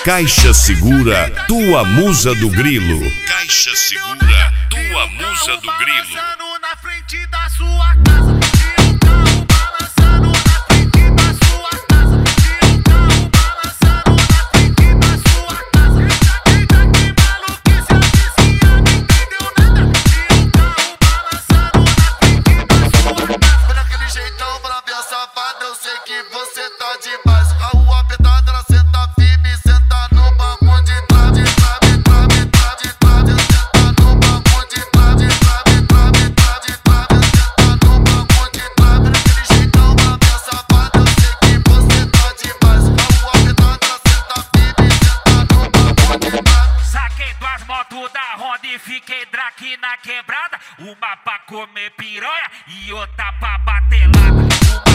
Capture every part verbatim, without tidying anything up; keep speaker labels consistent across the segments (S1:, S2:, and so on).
S1: Caixa Segura, tua musa do grilo. Caixa Segura, tua musa do grilo.
S2: Na frente da sua casa. Eu sei que você tá demais. A rua apertada, ela senta firme, senta no banco de trás, de trás, de trás, de trás, de trás, senta no banco de trás, de trás, de trás, de trás, de trás, senta no banco de trás. Daquele jeitão, pra minha safada, eu sei que você tá demais. A rua apertada, ela senta firme, senta no banco de trás.
S3: Saquei duas motos da Honda e fiquei draque na quebrada. Uma pra comer piranha e outra pra bater lata.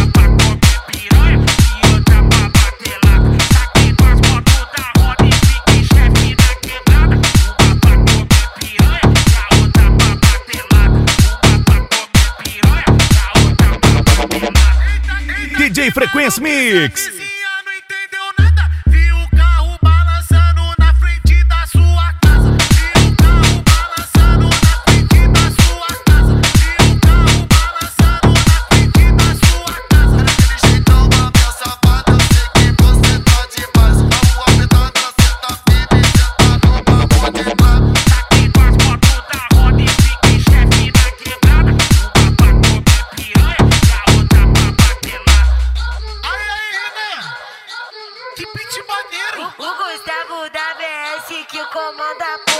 S1: D J Frequência Mix.
S2: Não entendeu nada, viu o carro balançando na frente da sua casa. Viu o carro balançando na frente da sua casa. Viu o carro balançando na frente da sua casa. Daquele jeitão, pra minha safada, eu sei que você tá demais. A rua apertada, ela senta firme, senta no banco de trás.
S3: Saquei duas motos da Honda e fiquei chefe na quebrada. Uma pra comer piranha e a outra pra bater lata.
S2: Aí, aí, Renan, que pitch maneiro.
S4: O Gustavo da B S que comanda a